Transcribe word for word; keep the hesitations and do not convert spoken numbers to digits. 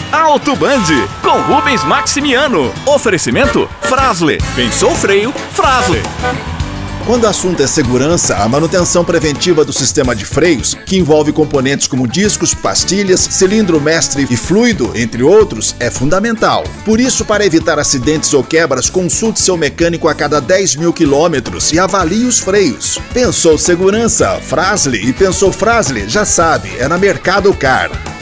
Auto Band, com Rubens Maximiano. Oferecimento Fras-le. Pensou freio? Fras-le. Quando o assunto é segurança, a manutenção preventiva do sistema de freios, que envolve componentes como discos, pastilhas, cilindro mestre e fluido, entre outros, é fundamental. Por isso, para evitar acidentes ou quebras, consulte seu mecânico a cada dez mil quilômetros e avalie os freios. Pensou segurança? Fras-le. E pensou Fras-le? Já sabe, é na Mercado Car.